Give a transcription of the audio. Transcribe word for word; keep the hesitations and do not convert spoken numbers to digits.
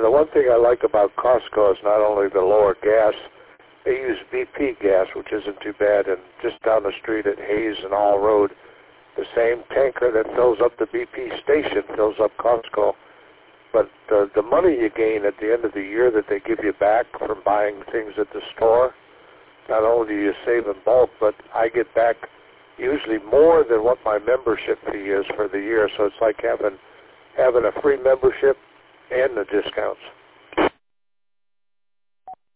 And the one thing I like about Costco is not only the lower gas, they use B P gas, which isn't too bad, and just down the street at Hayes and All Road, the same tanker that fills up the B P station fills up Costco. But uh, the money you gain at the end of the year that they give you back from buying things at the store, not only do you save in bulk, but I get back usually more than what my membership fee is for the year. So it's like having having a free membership and the discounts.